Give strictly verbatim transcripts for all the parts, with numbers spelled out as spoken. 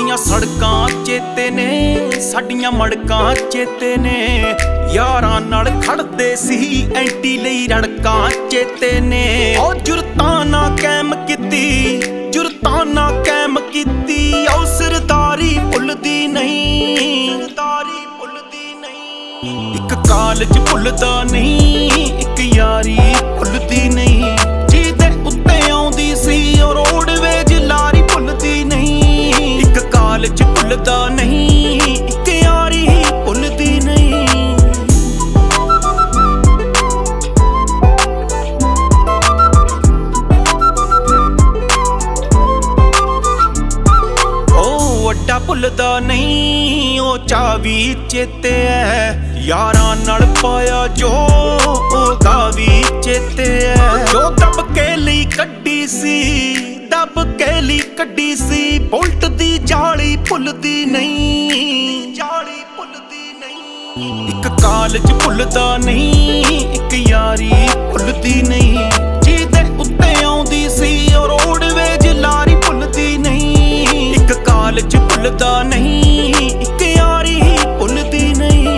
ਸਾਡੀਆਂ ਸੜਕਾਂ ਚੇਤੇ ਨੇ, ਸਾਡੀਆਂ ਮੜਕਾਂ ਚੇਤੇ ਨੇ। ਯਾਰਾਂ ਨਾਲ ਖੜਦੇ ਸੀ ਐਂਟੀ ਲਈ ਰੜਕਾਂ ਚੇਤੇ ਨੇ। ਉਹ ਜੁਰਤਾਂ ਨਾ ਕਾਇਮ ਕੀਤੀ, ਜੁਰਤਾਂ ਨਾ ਕਾਇਮ ਕੀਤੀ। ਉਹ ਸਰਦਾਰੀ ਭੁੱਲਦੀ ਨਹੀਂ, ਸਰਦਾਰੀ ਭੁੱਲਦੀ ਨਹੀਂ। ਇੱਕ ਕਾਲਜ ਭੁੱਲਦਾ ਨਹੀਂ, ਇੱਕ ਯਾਰੀ ਭੁੱਲਦੀ ਨਹੀਂ। ਜਿਹਦੇ ਉੱਤੇ ਆਉਂਦੀ ਸੀ ਉਹ ਰੋਡਵੇਜ ਲਾਰੀ ਭੁੱਲਦੀ ਨਹੀਂ। ਇੱਕ ਕਾਲਜ ਭੁੱਲਦਾ ਨਹੀਂ, ਇੱਕ ਯਾਰੀ ਭੁੱਲਦੀ ਨਹੀਂ। ਉਹ ਵੱਡਾ ਭੁੱਲਦਾ ਨਹੀਂ, ਉਹ ਚਾਵੀ ਚੇਤੇ ਐ। ਯਾਰਾਂ ਨਾਲ ਪਾਇਆ ਜੋ ਉਹਦਾ ਵੀ ਚੇਤੇ ਐ। ਜੋ ਦੱਬ ਕੇ ਲਈ ਕੱਢੀ ਸੀ, ਦੱਬ ਕੇ ਲਈ ਕੱਢੀ ਸੀ। ਬੁਲਟ ਦੀ ਜਾਲੀ ਭੁੱਲਦੀ ਨਹੀਂ, ਜਾਲੀ ਭੁੱਲਦੀ ਨਹੀਂ। ਇੱਕ ਕਾਲਜ ਭੁੱਲਦਾ ਨਹੀਂ, ਇੱਕ ਯਾਰੀ ਭੁੱਲਦੀ ਨਹੀਂ। ਜਿਹਦੇ ਉੱਤੇ ਆਉਂਦੀ ਸੀ ਉਹ ਰੋਡਵੇਜ ਲਾਰੀ ਭੁੱਲਦੀ ਨਹੀਂ। ਇੱਕ ਕਾਲਜ ਭੁੱਲਦਾ ਨਹੀਂ, ਇੱਕ ਯਾਰੀ ਭੁੱਲਦੀ ਨਹੀਂ।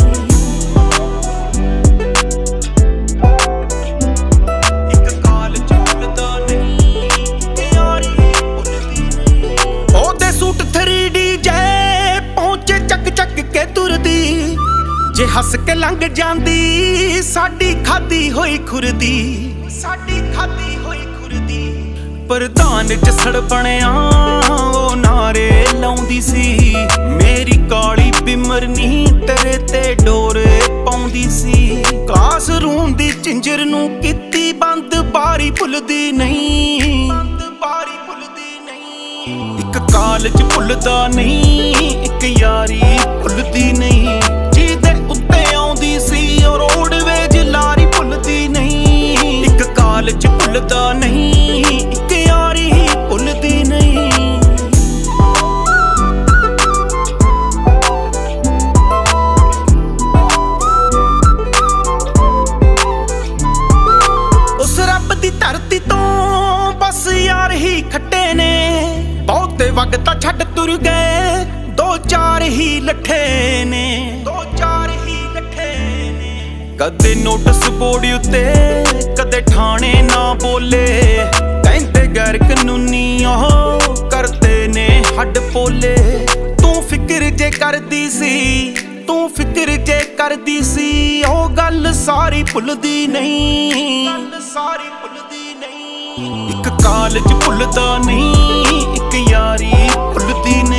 ਜੇ ਹੱਸ ਕੇ ਲੰਘ ਜਾਂਦੀ ਸਾਡੀ ਖਾਦੀ ਹੋਈ ਖੁਰਦੀ, ਸਾਡੀ ਖਾਦੀ ਹੋਈ ਖੁਰਦੀ। ਪ੍ਰਧਾਨ ਜਸੜ ਬਣਿਆ ਉਹ ਨਾਰੇ ਲਾਉਂਦੀ ਸੀ। ਮੇਰੀ ਕਾਲੀ ਬਿਮਰਨੀ ਤੇਰੇ ਤੇ ਡੋਰੇ ਪਾਉਂਦੀ ਸੀ। ਕਲਾਸਰੂਮ ਦੀ ਝਿੰਜਰ ਨੂੰ ਕੀਤੀ ਬੰਦ, ਬਾਰੀ ਭੁੱਲਦੀ ਨਹੀਂ, ਬੰਦ ਬਾਰੀ ਭੁੱਲਦੀ ਨਹੀਂ। ਇੱਕ ਕਾਲਜ ਭੁੱਲਦਾ ਨਹੀਂ, ਇੱਕ ਯਾਰੀ ਭੁੱਲਦੀ ਨਹੀਂ। ਜਿਹਦੇ ਉੱਤੇ ਆਉਂਦੀ ਸੀ ਉਹ ਰੋਡਵੇਜ ਲਾਰੀ ਭੁੱਲਦੀ ਨਹੀਂ। ਇੱਕ ਕਾਲਜ ਭੁੱਲਦਾ ਨਹੀਂ, ਇੱਕ ਯਾਰੀ ਭੁੱਲਦੀ ਨਹੀਂ। ਉਸ ਰੱਬ ਦੀ ਧਰਤੀ ਤੋਂ ਬਸ ਯਾਰ ਹੀ ਖੱਟੇ ਨੇ। ਬਹੁਤੇ ਵਕਤ ਛੱਡ ਤੁਰ ਗਏ, ਦੋ ਚਾਰ ਹੀ ਲੱਠੇ ਨੇ, ਦੋ ਚਾਰ ਹੀ ਲੱਠੇ ਨੇ। ਕਦੇ ਨੋਟਿਸ ਬੋਰਡ ਉੱਤੇ, ਕਦੇ ਠਾਣੇ ਨਾ ਬੋਲੇ। ਕਹਿੰਦੇ ਗੈਰ ਕਾਨੂੰਨੀ ਉਹ ਕਰਦੇ ਨੇ ਹੱਡ ਪੋਲੇ। ਤੂੰ ਫਿਕਰ ਜੇ ਕਰਦੀ ਸੀ, ਤੂੰ ਫਿਕਰ ਜੇ ਕਰਦੀ ਸੀ। ਉਹ ਗੱਲ ਸਾਰੀ ਭੁੱਲਦੀ ਨਹੀਂ, ਗੱਲ ਸਾਰੀ ਭੁੱਲਦੀ ਨਹੀਂ। ਇੱਕ ਕਾਲਜ ਭੁੱਲਦਾ ਨਹੀਂ, ਇੱਕ ਯਾਰੀ ਭੁੱਲਦੀ ਨਹੀਂ।